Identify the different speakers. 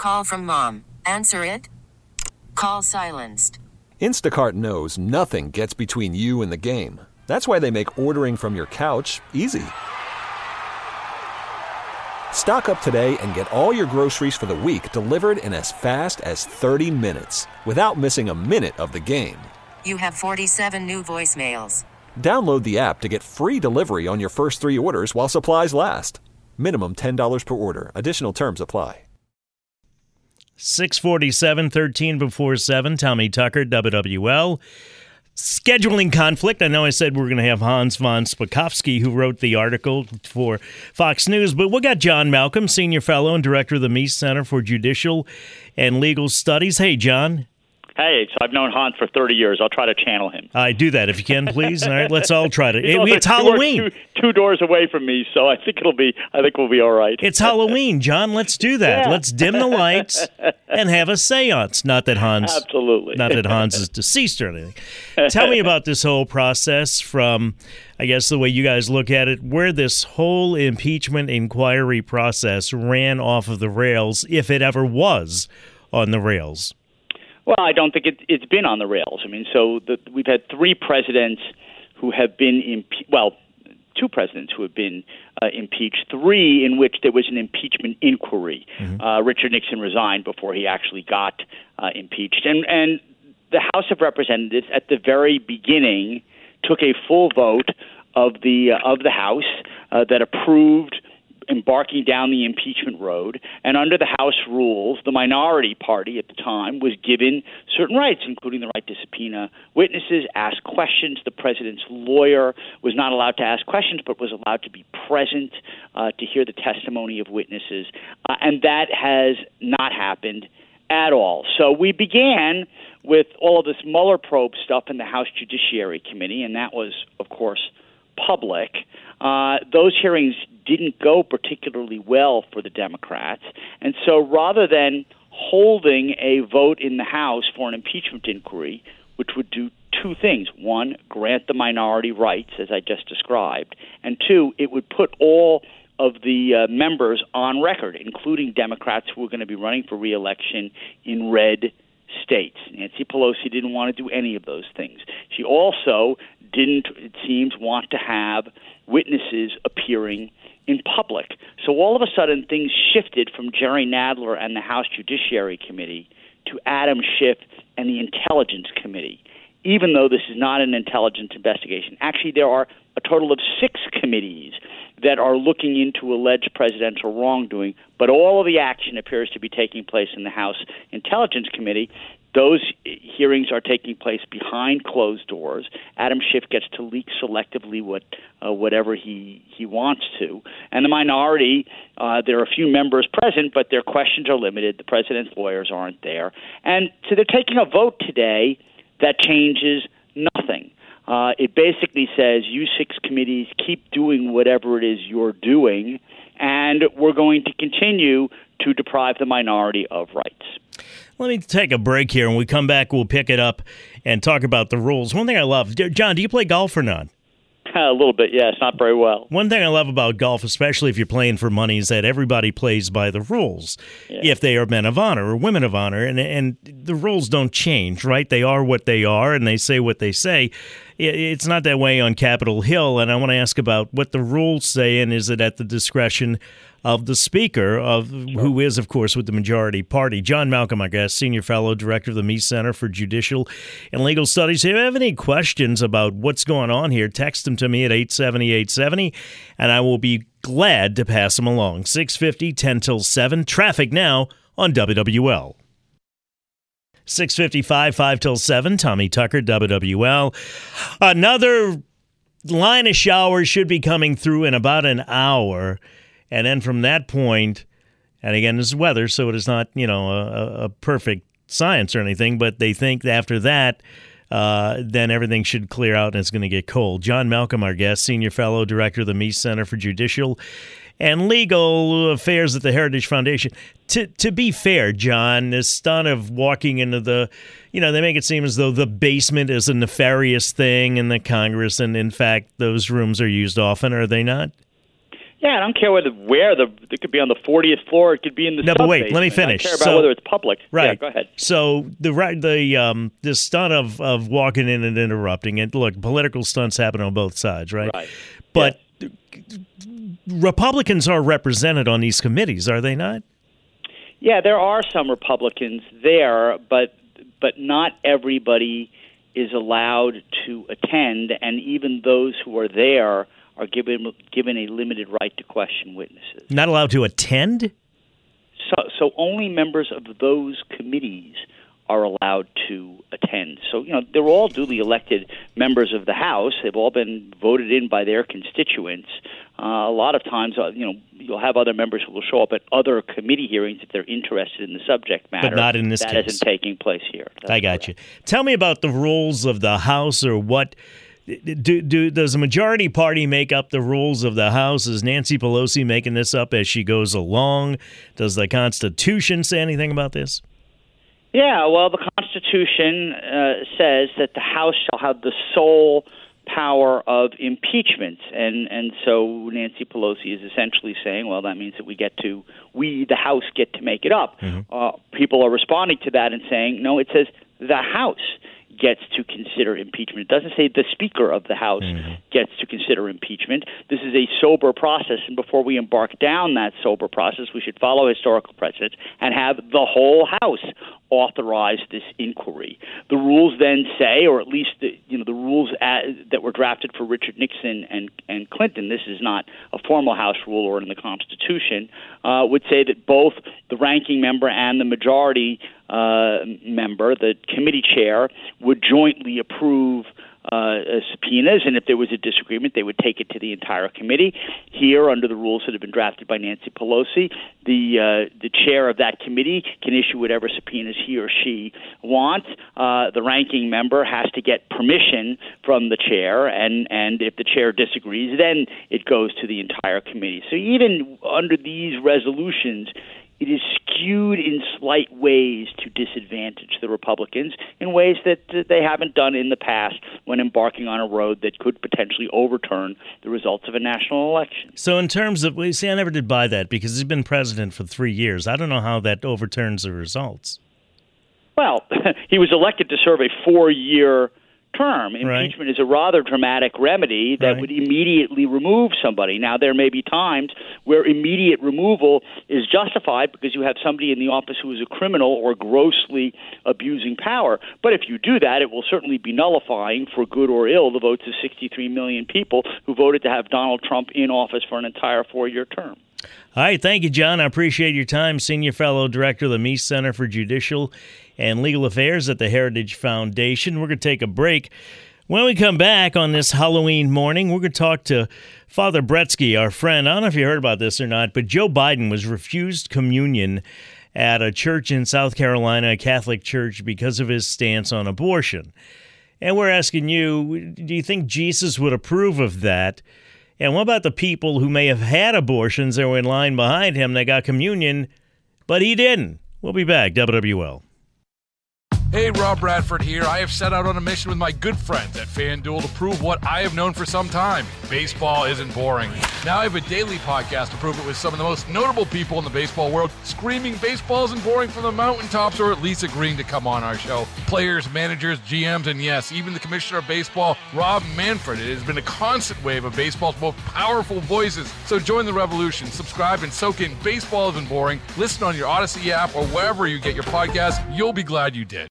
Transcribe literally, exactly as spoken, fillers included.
Speaker 1: Call from mom. Answer it. Call silenced.
Speaker 2: Instacart knows nothing gets between you and the game. That's why they make ordering from your couch easy. Stock up today and get all your groceries for the week delivered in as fast as thirty minutes without missing a minute of the game.
Speaker 1: You have forty-seven new voicemails.
Speaker 2: Download the app to get free delivery on your first three orders while supplies last. Minimum ten dollars per order. Additional terms apply.
Speaker 3: six forty-seven, thirteen before seven. Tommy Tucker, W W L. Scheduling conflict. I know I said we we're going to have Hans von Spakovsky, who wrote the article for Fox News, but we got John Malcolm, Senior Fellow and Director of the Meese Center for Judicial and Legal Studies. Hey, John.
Speaker 4: Hey, so I've known Hans for thirty years. I'll try to channel him.
Speaker 3: I do that if you can, please. All right, let's all try to. It, it's
Speaker 4: two
Speaker 3: Halloween.
Speaker 4: Doors, two, two doors away from me, so I think it'll be. I think we'll be all right.
Speaker 3: It's Halloween, John. Let's do that.
Speaker 4: Yeah.
Speaker 3: Let's dim the lights and have a séance. Not that Hans,
Speaker 4: absolutely,
Speaker 3: not that Hans is deceased or anything. Tell me about this whole process from, I guess, the way you guys look at it, where this whole impeachment inquiry process ran off of the rails, if it ever was on the rails.
Speaker 4: Well, I don't think it, it's been on the rails. I mean, so the, we've had three presidents who have been impe- well, two presidents who have been uh, impeached, three in which there was an impeachment inquiry. Mm-hmm. Uh, Richard Nixon resigned before he actually got uh, impeached. And, and the House of Representatives at the very beginning took a full vote of the, uh, of the House uh, that approved embarking down the impeachment road, and under the House rules, the minority party at the time was given certain rights, including the right to subpoena witnesses, ask questions. The president's lawyer was not allowed to ask questions, but was allowed to be present uh, to hear the testimony of witnesses, uh, and that has not happened at all. So we began with all of this Mueller probe stuff in the House Judiciary Committee, and that was, of course, public. Uh, those hearings didn't go particularly well for the Democrats. And so rather than holding a vote in the House for an impeachment inquiry, which would do two things. One, grant the minority rights, as I just described. And two, it would put all of the uh, members on record, including Democrats who were going to be running for re-election in red states. Nancy Pelosi didn't want to do any of those things. She also didn't, it seems, want to have witnesses appearing in public. So all of a sudden, things shifted from Jerry Nadler and the House Judiciary Committee to Adam Schiff and the Intelligence Committee, even though this is not an intelligence investigation. Actually, there are a total of six committees that are looking into alleged presidential wrongdoing, but all of the action appears to be taking place in the House Intelligence Committee. Those hearings are taking place behind closed doors. Adam Schiff gets to leak selectively what uh, whatever he, he wants to. And the minority, uh, there are a few members present, but their questions are limited. The president's lawyers aren't there. And so they're taking a vote today that changes nothing. Uh, it basically says you six committees keep doing whatever it is you're doing, and we're going to continue to deprive the minority of rights.
Speaker 3: Let me take a break here. When we come back, we'll pick it up and talk about the rules. One thing I love, John, do you play golf or not?
Speaker 4: A little bit, yes, not very well.
Speaker 3: One thing I love about golf, especially if you're playing for money, is that everybody plays by the rules, yeah. if they are men of honor or women of honor, and and the rules don't change, right? They are what they are, and they say what they say. It's not that way on Capitol Hill, and I want to ask about what the rules say, and is it at the discretion of the Speaker, of who is, of course, with the majority party. John Malcolm, I guess, Senior Fellow, Director of the Meese Center for Judicial and Legal Studies. If you have any questions about what's going on here, text them to me at eight seven zero, eight seven zero, and I will be glad to pass them along. six fifty, ten till seven. Traffic now on W W L. six fifty-five, five till seven. Tommy Tucker, W W L. Another line of showers should be coming through in about an hour. And then from that point, and again, this is weather, so it is not, you know, a, a perfect science or anything, but they think after that, uh, then everything should clear out and it's going to get cold. John Malcolm, our guest, Senior Fellow, Director of the Meese Center for Judicial and Legal Affairs at the Heritage Foundation. To to be fair, John, this stunt of walking into the, you know, they make it seem as though the basement is a nefarious thing in the Congress, and in fact, those rooms are used often, are they not?
Speaker 4: Yeah, I don't care whether where the it could be on the fortieth floor, it could be in the
Speaker 3: no, but wait, let me finish.
Speaker 4: I don't care about
Speaker 3: so,
Speaker 4: whether it's public.
Speaker 3: Right.
Speaker 4: Yeah, go ahead.
Speaker 3: So the right the um the stunt of of walking in and interrupting it. Look, political stunts happen on both sides, right?
Speaker 4: Right.
Speaker 3: But yeah. Republicans are represented on these committees, are they not?
Speaker 4: Yeah, there are some Republicans there, but but not everybody is allowed to attend, and even those who are there are given given a limited right to question witnesses.
Speaker 3: Not allowed to attend?
Speaker 4: So, so only members of those committees are allowed to attend. So, you know, they're all duly elected members of the House. They've all been voted in by their constituents. Uh, a lot of times, uh, you know, you'll have other members who will show up at other committee hearings if they're interested in the subject matter.
Speaker 3: But not in this
Speaker 4: that
Speaker 3: case.
Speaker 4: That isn't taking place here. That's
Speaker 3: I got
Speaker 4: correct.
Speaker 3: you. Tell me about the rules of the House, or what do, do does the majority party make up the rules of the House? Is Nancy Pelosi making this up as she goes along? Does the Constitution say anything about this?
Speaker 4: Yeah, well, the Constitution uh, says that the House shall have the sole power of impeachment, and and so Nancy Pelosi is essentially saying, well, that means that we get to, we, the House, get to make it up. Mm-hmm. Uh, people are responding to that and saying, no, it says the House gets to consider impeachment. It doesn't say the Speaker of the House mm-hmm. gets to consider impeachment. This is a sober process, and before we embark down that sober process, we should follow historical precedent and have the whole House authorize this inquiry. The rules then say, or at least the, you know, the rules at, that were drafted for Richard Nixon and, and Clinton, this is not a formal House rule or in the Constitution, uh, would say that both the ranking member and the majority uh, member, the committee chair, would jointly approve uh, subpoenas, and if there was a disagreement, they would take it to the entire committee. Here, under the rules that have been drafted by Nancy Pelosi, the uh, the chair of that committee can issue whatever subpoenas he or she wants. Uh, the ranking member has to get permission from the chair, and, and if the chair disagrees, then it goes to the entire committee. So even under these resolutions, it is skewed in slight ways to disadvantage the Republicans in ways that uh, they haven't done in the past when embarking on a road that could potentially overturn the results of a national election.
Speaker 3: So in terms of, well, see, I never did buy that because he's been president for three years. I don't know how that overturns the results.
Speaker 4: Well, he was elected to serve a four-year term. Impeachment right. is a rather dramatic remedy that right. would immediately remove somebody. Now, there may be times where immediate removal is justified because you have somebody in the office who is a criminal or grossly abusing power. But if you do that, it will certainly be nullifying, for good or ill, the votes of sixty-three million people who voted to have Donald Trump in office for an entire four-year term.
Speaker 3: All right. Thank you, John. I appreciate your time. Senior Fellow Director of the Meese Center for Judicial and Legal Affairs at the Heritage Foundation. We're going to take a break. When we come back on this Halloween morning, we're going to talk to Father Bretsky, our friend. I don't know if you heard about this or not, but Joe Biden was refused communion at a church in South Carolina, a Catholic church, because of his stance on abortion. And we're asking you, do you think Jesus would approve of that? And what about the people who may have had abortions that were in line behind him that got communion, but he didn't? We'll be back. W W L.
Speaker 5: Hey, Rob Bradford here. I have set out on a mission with my good friends at FanDuel to prove what I have known for some time. Baseball isn't boring. Now I have a daily podcast to prove it with some of the most notable people in the baseball world screaming baseball isn't boring from the mountaintops, or at least agreeing to come on our show. Players, managers, G Ms, and yes, even the commissioner of baseball, Rob Manfred. It has been a constant wave of baseball's most powerful voices. So join the revolution. Subscribe and soak in Baseball Isn't Boring. Listen on your Odyssey app or wherever you get your podcasts. You'll be glad you did.